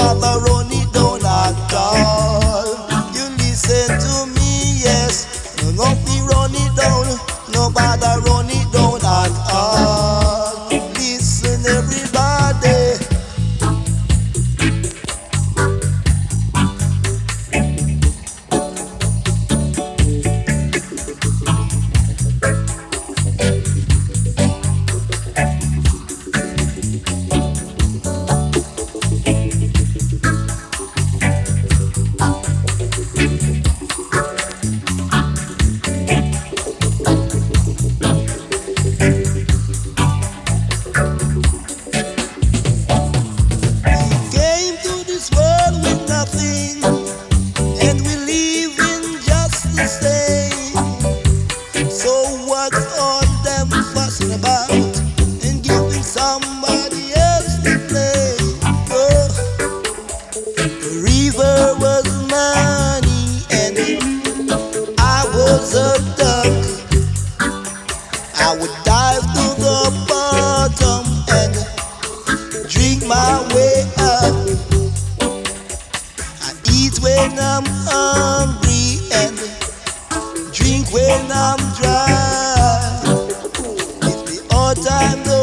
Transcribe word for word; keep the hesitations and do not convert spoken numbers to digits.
bother run it down at all. You listen to me, yes. No nothing run it down. No bother run it down at all. Listen, everybody. Came to this world with nothing, and we live in just the same. So what's all them fussing about and giving somebody else to play? Oh, the river was money and I was a duck. I would dive to the bottom and drink my way up. I eat when I'm hungry and drink when I'm dry. If the odd time